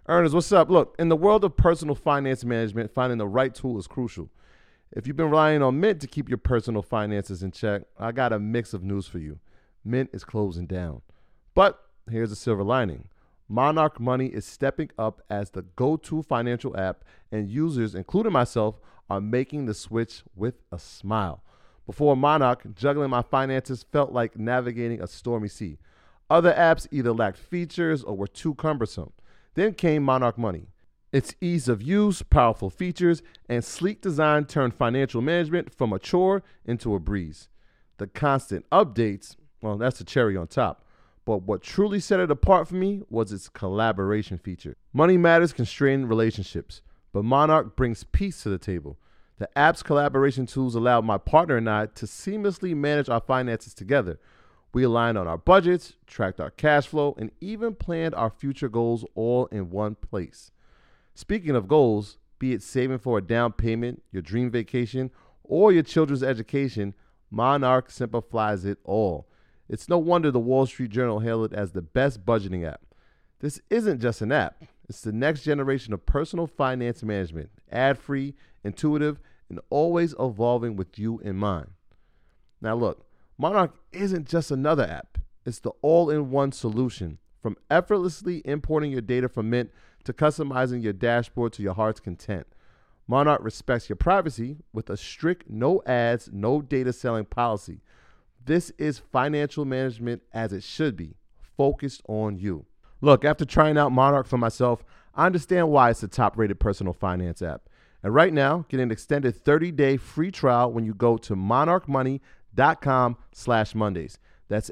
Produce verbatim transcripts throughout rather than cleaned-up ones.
Ernest, what's up? Look, in the world of personal finance management, finding the right tool is crucial. If you've been relying on Mint to keep your personal finances in check, I got a mix of news for you. Mint is closing down. But here's a silver lining. Monarch Money is stepping up as the go-to financial app, and users, including myself, are making the switch with a smile. Before Monarch, juggling my finances felt like navigating a stormy sea. Other apps either lacked features or were too cumbersome. Then came Monarch Money. Its ease of use, powerful features, and sleek design turned financial management from a chore into a breeze. The constant updates, well, that's the cherry on top. But what truly set it apart for me was its collaboration feature. Money matters constrain relationships, but Monarch brings peace to the table. The app's collaboration tools allow my partner and I to seamlessly manage our finances together. We aligned on our budgets, tracked our cash flow, and even planned our future goals all in one place. Speaking of goals, be it saving for a down payment, your dream vacation, or your children's education, Monarch simplifies it all. It's no wonder the Wall Street Journal hailed it as the best budgeting app. This isn't just an app. It's the next generation of personal finance management, ad-free, intuitive, and always evolving with you in mind. Now look, Monarch isn't just another app. It's the all-in-one solution. From effortlessly importing your data from Mint to customizing your dashboard to your heart's content. Monarch respects your privacy with a strict no ads, no data selling policy. This is financial management as it should be, focused on you. Look, after trying out Monarch for myself, I understand why it's the top-rated personal finance app. And right now, get an extended thirty-day free trial when you go to monarchmoney.com slash Mondays. That's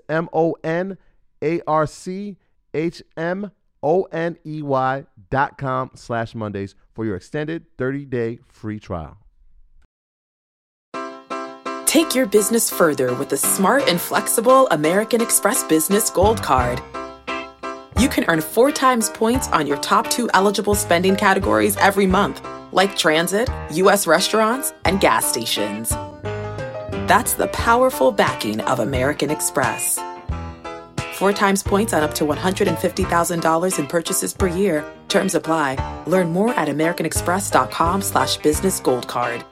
M-O-N-A-R-C-H-M-O-N-E-Y dot com slash Mondays for your extended thirty-day free trial. Take your business further with the smart and flexible American Express Business Gold Card. You can earn four times points on your top two eligible spending categories every month, like transit, U S restaurants, and gas stations. That's the powerful backing of American Express. Four times points on up to one hundred fifty thousand dollars in purchases per year. Terms apply. Learn more at americanexpress.com slash business gold card.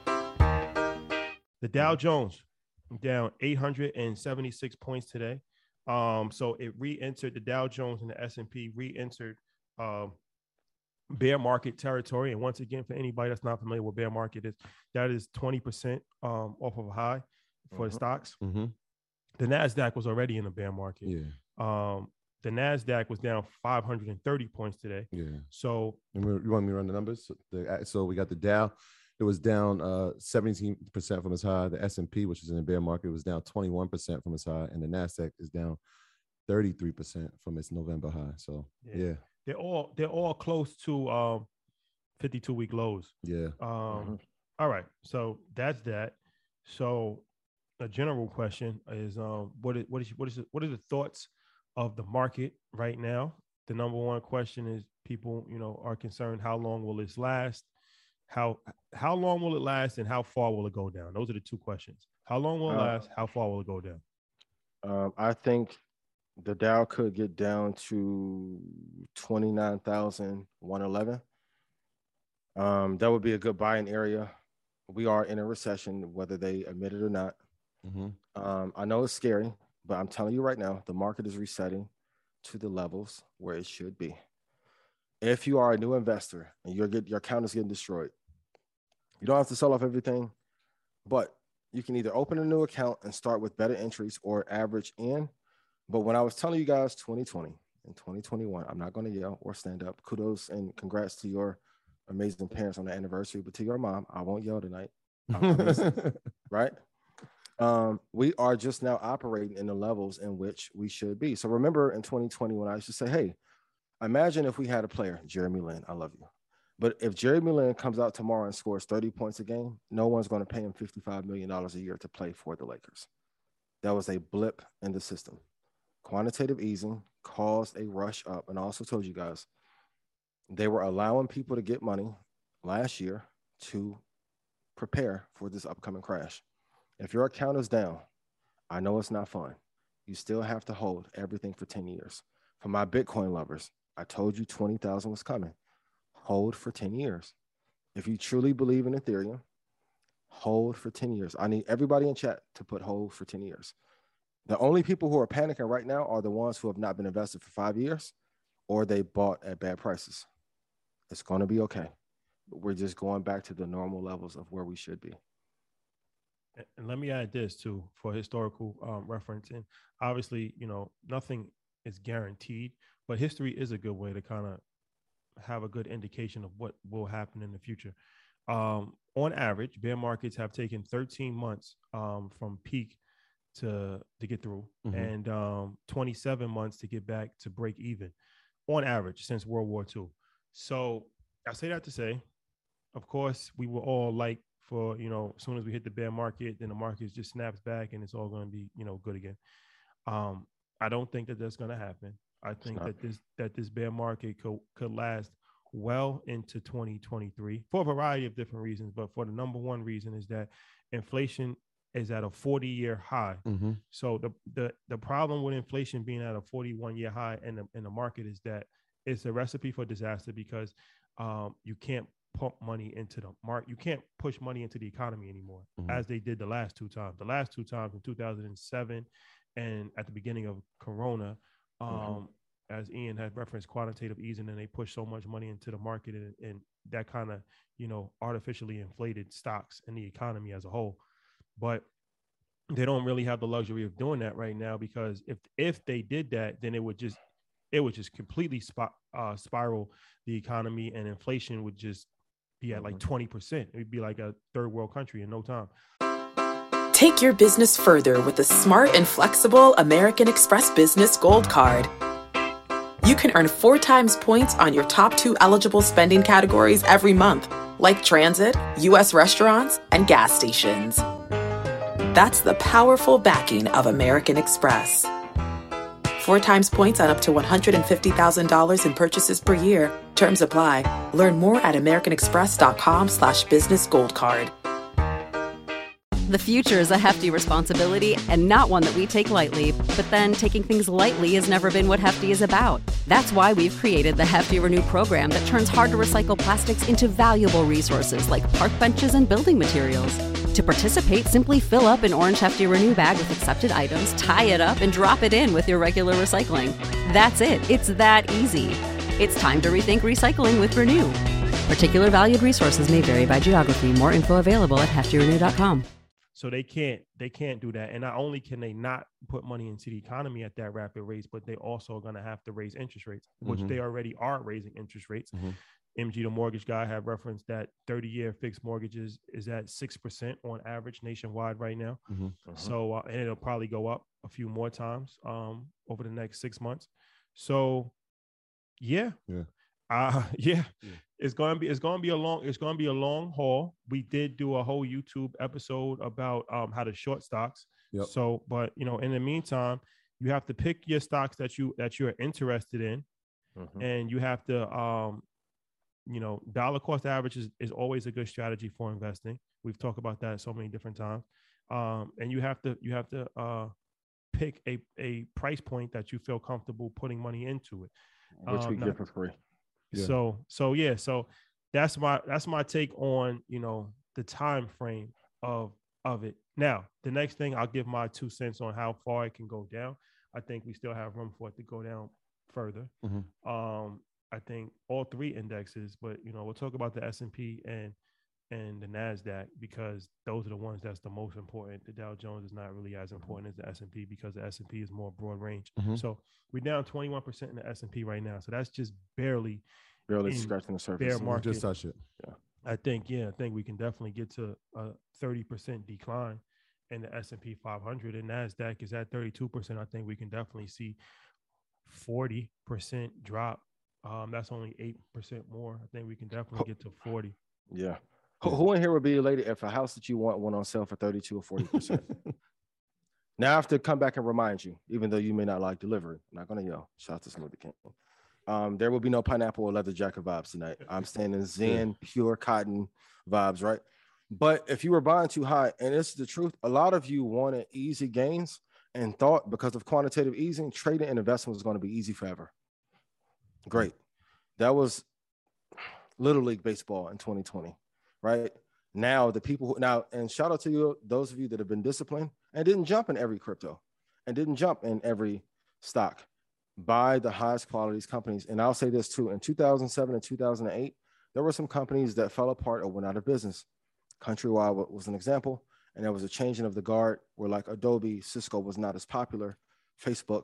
The Dow Jones down eight hundred seventy-six points today. Um, so it re-entered the Dow Jones and the S and P re-entered um, bear market territory. And once again, for anybody that's not familiar with bear market is, that is twenty percent um, off of a high for mm-hmm. the stocks. Mm-hmm. The NASDAQ was already in the bear market. Yeah. Um, the NASDAQ was down five hundred thirty points today. Yeah. So you want me to run the numbers? So, the, so we got the Dow. It was down uh, seventeen percent from its high. The S and P, which is in the bear market, was down twenty-one percent from its high. And the NASDAQ is down thirty-three percent from its November high. So, yeah. yeah. They're all they're all close to um, fifty-two week lows. Yeah. Um, mm-hmm. All right. So that's that. So a general question is um, what is what is what is what are the thoughts of the market right now? The number one question is people, you know, are concerned, how long will this last? How how long will it last, and how far will it go down? Those are the two questions. How long will it last? How far will it go down? Um, I think the Dow could get down to twenty-nine thousand one hundred eleven. Um, that would be a good buying area. We are in a recession, whether they admit it or not. Mm-hmm. Um, I know it's scary, but I'm telling you right now, the market is resetting to the levels where it should be. If you are a new investor and you're get, your account is getting destroyed, you don't have to sell off everything, but you can either open a new account and start with better entries or average in. But when I was telling you guys twenty twenty and twenty twenty-one, I'm not going to yell or stand up. Kudos and congrats to your amazing parents on the anniversary, but to your mom, I won't yell tonight. Right? Um, we are just now operating in the levels in which we should be. So remember in twenty twenty when I used to say, hey, imagine if we had a player, Jeremy Lin, I love you. But if Jeremy Lin comes out tomorrow and scores thirty points a game, no one's going to pay him fifty-five million dollars a year to play for the Lakers. That was a blip in the system. Quantitative easing caused a rush up. And I also told you guys, they were allowing people to get money last year to prepare for this upcoming crash. If your account is down, I know it's not fun. You still have to hold everything for ten years. For my Bitcoin lovers, I told you twenty thousand was coming. hold for ten years. If you truly believe in Ethereum, hold for ten years. I need everybody in chat to put hold for ten years. The only people who are panicking right now are the ones who have not been invested for five years or they bought at bad prices. It's going to be okay. But we're just going back to the normal levels of where we should be. And let me add this too for historical um, reference. And obviously, you know, nothing is guaranteed, but history is a good way to kind of have a good indication of what will happen in the future. Um, on average, bear markets have taken thirteen months um, from peak to to get through, mm-hmm. and um, twenty-seven months to get back to break even on average since World War Two. So I say that to say, of course, we will all like for, you know, as soon as we hit the bear market, then the market just snaps back and it's all going to be, you know, good again. Um, I don't think that that's going to happen. I think that this that this bear market could, could last well into twenty twenty-three for a variety of different reasons. But for the number one reason is that inflation is at a forty-year high. Mm-hmm. So the, the the problem with inflation being at a forty-one-year high in the, in the market is that it's a recipe for disaster because um, you can't pump money into the market. You can't push money into the economy anymore, mm-hmm. as they did the last two times. The last two times in two thousand seven and at the beginning of Corona, um, mm-hmm. as Ian had referenced, quantitative easing, and they pushed so much money into the market, and, and that kind of, you know, artificially inflated stocks and the economy as a whole. But they don't really have the luxury of doing that right now, because if if they did that, then it would just it would just completely sp- uh, spiral the economy, and inflation would just be at like twenty percent. It would be like a third world country in no time. Take your business further with the smart and flexible American Express Business Gold Card. You can earn four times points on your top two eligible spending categories every month, like transit, U S restaurants, and gas stations. That's the powerful backing of American Express. Four times points on up to one hundred fifty thousand dollars in purchases per year. Terms apply. Learn more at americanexpress.com slash business gold card. The future is a hefty responsibility and not one that we take lightly. But then taking things lightly has never been what Hefty is about. That's why we've created the Hefty Renew program that turns hard-to-recycle plastics into valuable resources like park benches and building materials. To participate, simply fill up an orange Hefty Renew bag with accepted items, tie it up, and drop it in with your regular recycling. That's it. It's that easy. It's time to rethink recycling with Renew. Particular valued resources may vary by geography. More info available at hefty renew dot com. So they can't they can't do that. And not only can they not put money into the economy at that rapid rate, but they also are going to have to raise interest rates, which mm-hmm. they already are raising interest rates. Mm-hmm. M G, the mortgage guy, have referenced that thirty-year fixed mortgages is at six percent on average nationwide right now. Mm-hmm. Uh-huh. So, uh, and it'll probably go up a few more times um, over the next six months. So, yeah, yeah, uh, yeah. yeah. It's going to be, it's going to be a long, it's going to be a long haul. We did do a whole YouTube episode about um, how to short stocks. Yep. So, but you know, in the meantime, you have to pick your stocks that you, that you're interested in. Mm-hmm. And you have to, um, you know, dollar cost average is, is always a good strategy for investing. We've talked about that so many different times. Um, and you have to, you have to uh, pick a, a price point that you feel comfortable putting money into it. Which we um, get for free. Yeah. So, so yeah, so that's my, that's my take on, you know, the time frame of, of it. Now, the next thing, I'll give my two cents on how far it can go down. I think we still have room for it to go down further. Mm-hmm. Um, I think all three indexes, but, you know, we'll talk about the S and P and, and the NASDAQ, because those are the ones that's the most important. The Dow Jones is not really as important as the S and P, because the S and P is more broad range. Mm-hmm. So we're down twenty-one percent in the S and P right now. So that's just barely, barely scratching the surface. Bear market. Just touch it. Yeah. I think, yeah, I think we can definitely get to a thirty percent decline in the S and P five hundred, and NASDAQ is at thirty-two percent. I think we can definitely see forty percent drop. Um, that's only eight percent more. I think we can definitely get to forty. Yeah. Who in here would be elated if a house that you want went on sale for thirty-two or forty percent? Now I have to come back and remind you, even though you may not like delivery. I'm not going to yell. Shout out to Smoothie King. Um, there will be no pineapple or leather jacket vibes tonight. I'm staying in Zen, pure cotton vibes, right? But if you were buying too high, and this is the truth, a lot of you wanted easy gains and thought because of quantitative easing, trading and investment was going to be easy forever. Great. That was... Little League baseball in twenty twenty, right? Now the people who now, and shout out to you, those of you that have been disciplined and didn't jump in every crypto and didn't jump in every stock. Buy the highest qualities companies. And I'll say this too, in two thousand seven and two thousand eight, there were some companies that fell apart or went out of business. Countrywide was an example. And there was a changing of the guard where like Adobe, Cisco was not as popular. Facebook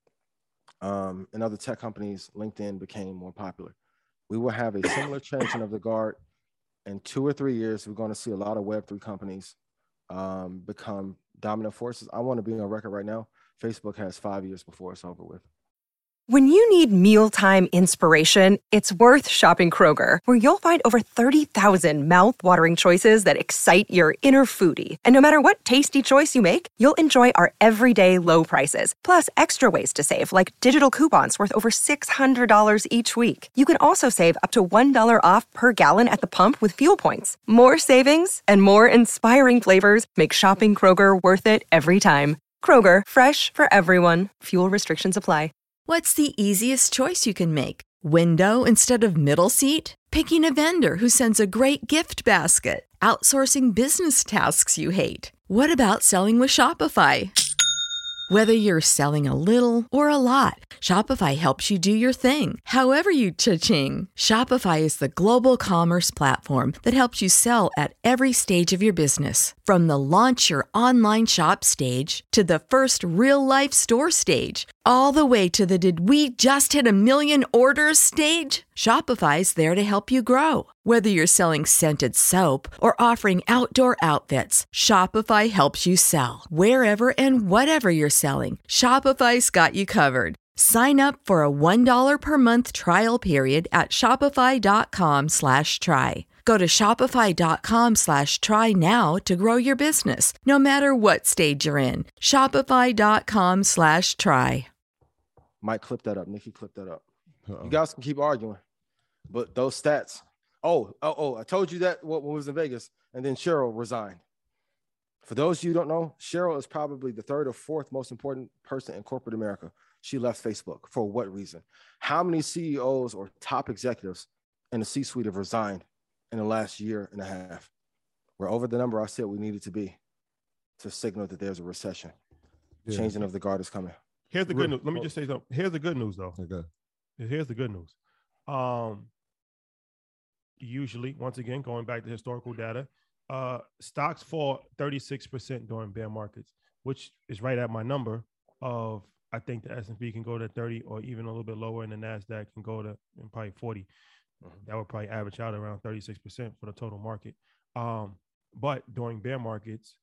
um, and other tech companies, LinkedIn became more popular. We will have a similar changing of the guard. In two or three years, we're going to see a lot of Web three companies um, become dominant forces. I want to be on record right now. Facebook has five years before it's over with. When you need mealtime inspiration, it's worth shopping Kroger, where you'll find over thirty thousand mouthwatering choices that excite your inner foodie. And no matter what tasty choice you make, you'll enjoy our everyday low prices, plus extra ways to save, like digital coupons worth over six hundred dollars each week. You can also save up to one dollar off per gallon at the pump with fuel points. More savings and more inspiring flavors make shopping Kroger worth it every time. Kroger, fresh for everyone. Fuel restrictions apply. What's the easiest choice you can make? Window instead of middle seat? Picking a vendor who sends a great gift basket? Outsourcing business tasks you hate? What about selling with Shopify? Whether you're selling a little or a lot, Shopify helps you do your thing, however you cha-ching. Shopify is the global commerce platform that helps you sell at every stage of your business. From the launch your online shop stage to the first real-life store stage, all the way to the did we just hit a million orders stage. Shopify's there to help you grow. Whether you're selling scented soap or offering outdoor outfits, Shopify helps you sell. Wherever and whatever you're selling, Shopify's got you covered. Sign up for a one dollar per month trial period at shopify.com slash try. Go to shopify.com slash try now to grow your business, no matter what stage you're in. Shopify.com slash try. Mike, clip that up. Nikki, clip that up. Uh-oh. You guys can keep arguing, but those stats. Oh, oh, oh! I told you that when we was in Vegas, and then Cheryl resigned. For those of you who don't know, Cheryl is probably the third or fourth most important person in corporate America. She left Facebook. For what reason? How many C E Os or top executives in the C-suite have resigned in the last year and a half? We're over the number I said we needed to be to signal that there's a recession. Yeah. Changing of the guard is coming. Here's the good news. Let me just say something. Here's the good news, though. Okay. Here's the good news. Um, usually, once again, going back to historical data, uh, stocks fall thirty-six percent during bear markets, which is right at my number of, I think the S and P can go to thirty or even a little bit lower, and the NASDAQ can go to probably forty. Mm-hmm. That would probably average out around thirty-six percent for the total market. Um, but during bear markets,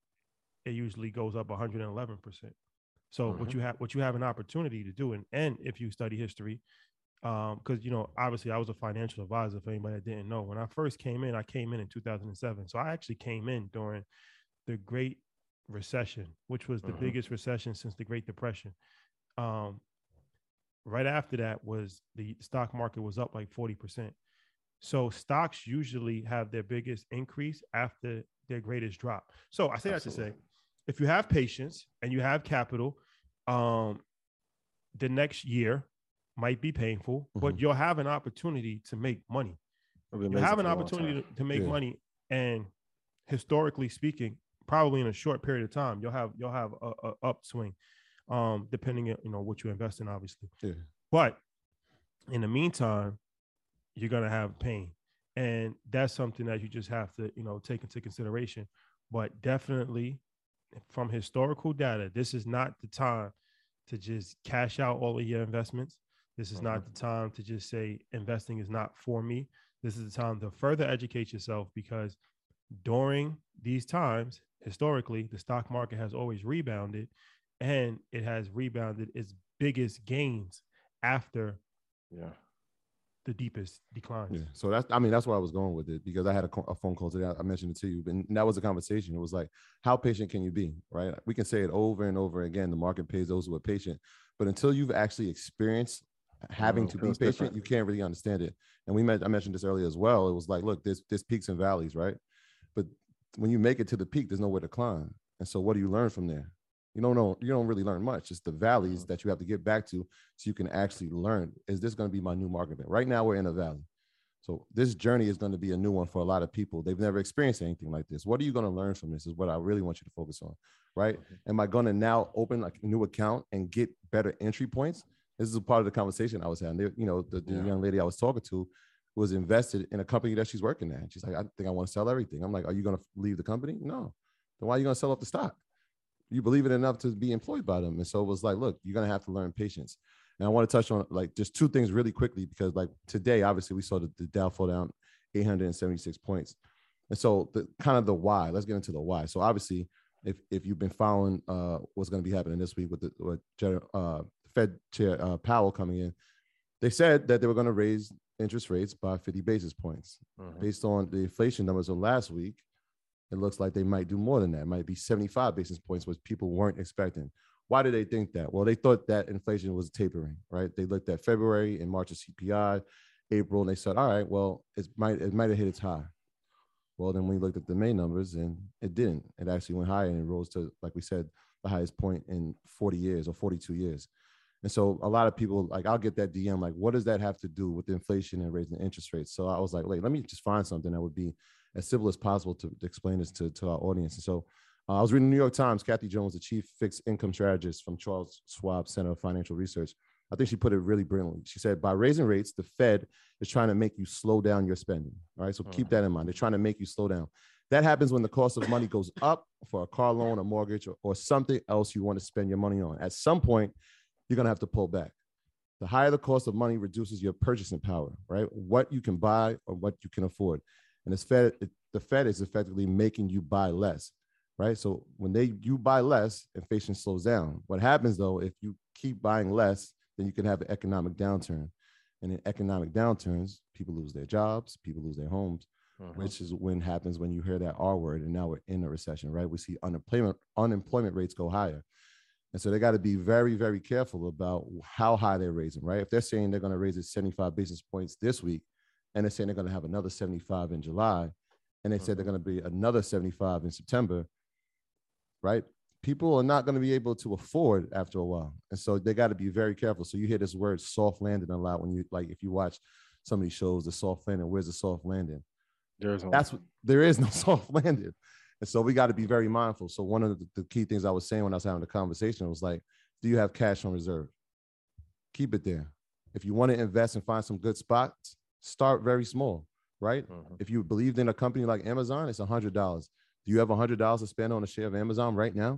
it usually goes up one hundred eleven percent. So mm-hmm. what you have, what you have an opportunity to do, and, and if you study history, um, because, you know, obviously I was a financial advisor for anybody that didn't know. When I first came in, I came in in two thousand seven. So I actually came in during the Great Recession, which was the mm-hmm. biggest recession since the Great Depression. Um, right after that was the stock market was up like forty percent. So stocks usually have their biggest increase after their greatest drop. So I say Absolutely. that to say, if you have patience and you have capital, um, the next year might be painful, mm-hmm. but you'll have an opportunity to make money. You have an opportunity to, to make yeah. money, and historically speaking, probably in a short period of time, you'll have you'll have a, a upswing, um, depending on you know what you invest in, obviously. Yeah. But in the meantime, you're gonna have pain, and that's something that you just have to you know take into consideration. But definitely, from historical data, this is not the time to just cash out all of your investments. This is mm-hmm. not the time to just say investing is not for me. This is the time to further educate yourself, because during these times, historically, the stock market has always rebounded, and it has rebounded its biggest gains after yeah. the deepest declines. Yeah. So that's, I mean, that's where I was going with it, because I had a, a phone call today. I mentioned it to you, and that was a conversation. It was like, how patient can you be, right? We can say it over and over again. The market pays those who are patient, but until you've actually experienced having to be patient, different. you can't really understand it. And we met, I mentioned this earlier as well. It was like, look, there's, there's peaks and valleys, right? But when you make it to the peak, there's nowhere to climb. And so what do you learn from there? You don't know, you don't really learn much. It's the valleys that you have to get back to so you can actually learn, is this going to be my new market? Right now we're in a valley. So this journey is going to be a new one for a lot of people. They've never experienced anything like this. What are you going to learn from this is what I really want you to focus on, right? Mm-hmm. Am I going to now open like a new account and get better entry points? This is a part of the conversation I was having. You know, the, the yeah. young lady I was talking to was invested in a company that she's working at. She's like, I think I want to sell everything. I'm like, are you going to leave the company? No. Then why are you going to sell off the stock? You believe it enough to be employed by them. And so it was like, look, you're going to have to learn patience. And I want to touch on like just two things really quickly, because like today, obviously we saw the, the Dow fall down eight hundred seventy-six points. And so the kind of the why, let's get into the why. So obviously if, if you've been following uh, what's going to be happening this week with the with uh, Fed Chair uh, Powell coming in, they said that they were going to raise interest rates by fifty basis points. Mm-hmm. Based on the inflation numbers of last week, it looks like they might do more than that. It might be seventy-five basis points, which people weren't expecting. Why did they think that? Well, they thought that inflation was tapering, right? They looked at February and March of C P I, April, and they said, all right, well, it might it might have hit its high. Well, then we looked at the May numbers and it didn't. It actually went higher and it rose to, like we said, the highest point in forty years or forty-two years. And so a lot of people, like I'll get that D M, like, what does that have to do with inflation and raising interest rates? So I was like, wait, let me just find something that would be as simple as possible to, to explain this to, to our audience. And so uh, I was reading the New York Times, Kathy Jones, the chief fixed income strategist from Charles Schwab Center of Financial Research. I think she put it really brilliantly. She said, by raising rates, the Fed is trying to make you slow down your spending. All right. So keep that in mind. They're trying to make you slow down. That happens when the cost of money goes up for a car loan, a mortgage, or, or something else you want to spend your money on. At some point, you're going to have to pull back. The higher the cost of money reduces your purchasing power, right? What you can buy or what you can afford. And this Fed, it, the Fed is effectively making you buy less, right? So when they you buy less, inflation slows down. What happens though, if you keep buying less, then you can have an economic downturn. And in economic downturns, people lose their jobs, people lose their homes, mm-hmm. which is when happens when you hear that R word. And now we're in a recession, right? We see unemployment unemployment rates go higher. And so they got to be very, very careful about how high they're raising, right? If they're saying they're going to raise it seventy-five basis points this week, and they're saying they're going to have another seventy-five in July, and they mm-hmm. said they're going to be another seventy-five in September, right? People are not going to be able to afford after a while. And so they got to be very careful. So you hear this word soft landing a lot when you, like, if you watch some of these shows, the soft landing, where's the soft landing? There's no- That's what, there is no soft landing. And so we got to be very mindful. So one of the, the key things I was saying when I was having the conversation was like, do you have cash on reserve? Keep it there. If you want to invest and find some good spots, start very small, right? Mm-hmm. If you believed in a company like Amazon, it's one hundred dollars. Do you have one hundred dollars to spend on a share of Amazon right now?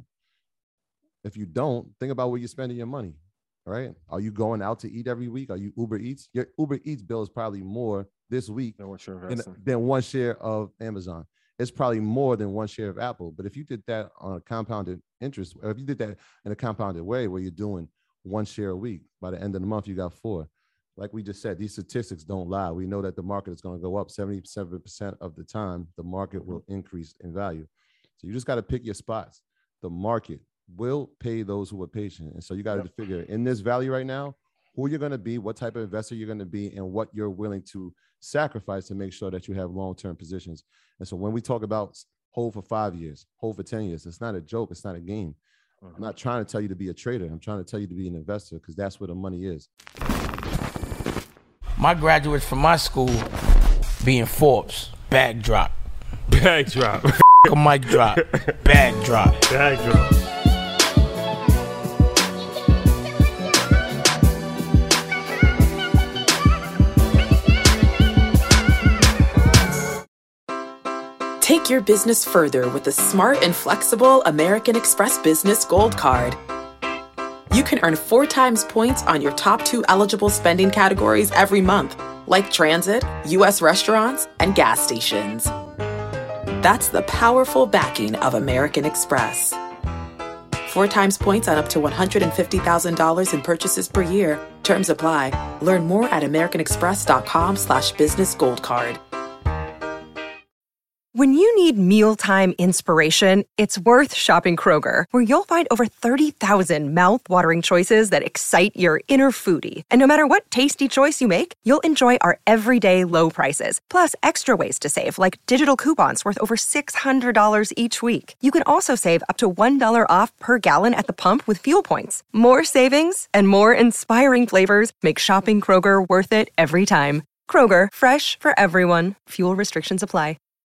If you don't, think about where you're spending your money, right? Are you going out to eat every week? Are you Uber Eats? Your Uber Eats bill is probably more this week than, what you're than, than one share of Amazon. It's probably more than one share of Apple. But if you did that on a compounded interest, or if you did that in a compounded way where you're doing one share a week, by the end of the month, you got four. Like we just said, these statistics don't lie. We know that the market is going to go up seventy-seven percent of the time. The market will increase in value. So you just got to pick your spots. The market will pay those who are patient. And so you got to yep. figure in this value right now, who you're going to be, what type of investor you're going to be, and what you're willing to sacrifice to make sure that you have long-term positions. And so when we talk about hold for five years, hold for ten years, it's not a joke. It's not a game. I'm not trying to tell you to be a trader. I'm trying to tell you to be an investor, because that's where the money is. My graduates from my school being Forbes, bag drop. Bag drop. A mic drop. Bag drop. Bag drop. Take your business further with the smart and flexible American Express Business Gold Card. You can earn four times points on your top two eligible spending categories every month, like transit, U S restaurants, and gas stations. That's the powerful backing of American Express. Four times points on up to one hundred fifty thousand dollars in purchases per year. Terms apply. Learn more at americanexpress.com slash business gold card. When you need mealtime inspiration, it's worth shopping Kroger, where you'll find over thirty thousand mouth-watering choices that excite your inner foodie. And no matter what tasty choice you make, you'll enjoy our everyday low prices, plus extra ways to save, like digital coupons worth over six hundred dollars each week. You can also save up to one dollar off per gallon at the pump with fuel points. More savings and more inspiring flavors make shopping Kroger worth it every time. Kroger, fresh for everyone. Fuel restrictions apply.